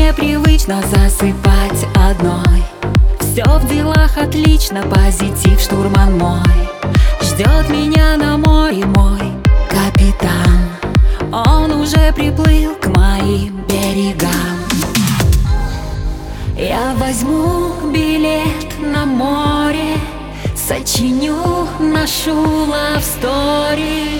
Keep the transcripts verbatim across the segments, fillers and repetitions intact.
мне привычно засыпать одной. Все в делах отлично, позитив штурман мой. Ждет меня на море мой капитан. Он уже приплыл к моим берегам. Я возьму билет на море, сочиню нашу love story.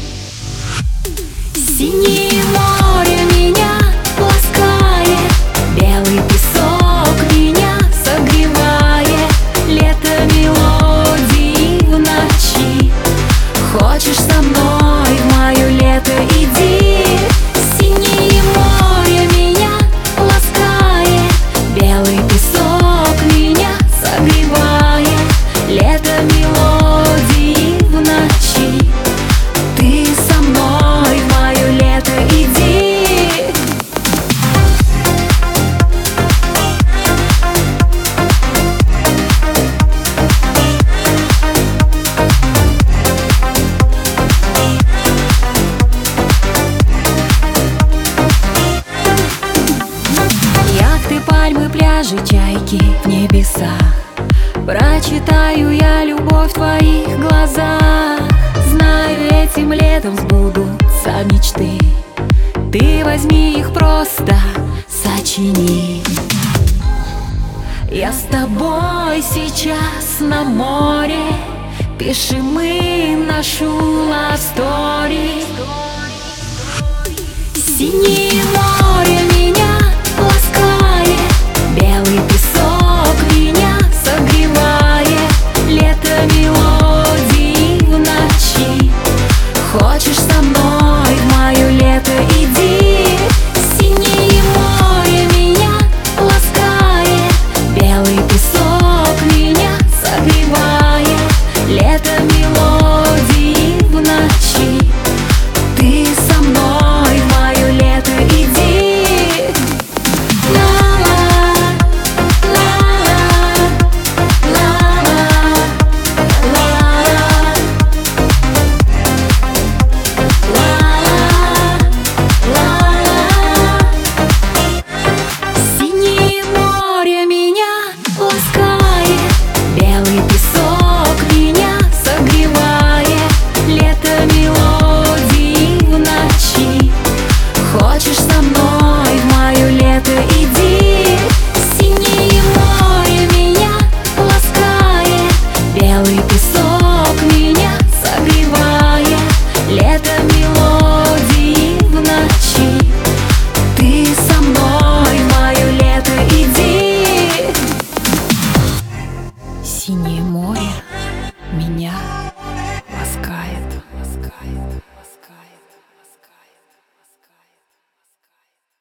Синее море меня ласкает, белый песок меня согревает. Лето мелодии в ночи. Хочешь со мной в мое лето иди. Синее море меня ласкает, белый песок меня согревает. Лето мелодии в ночи. Ты со мной в мое лето иди. Яхты, пальмы, пляжи, чайки в небесах. Прочитаю я любовь в твоих глазах. Знаю, этим летом сбудутся мечты. Ты возьми их просто, сочини. Я с тобой сейчас на море. Пишем мы нашу love story. Синее море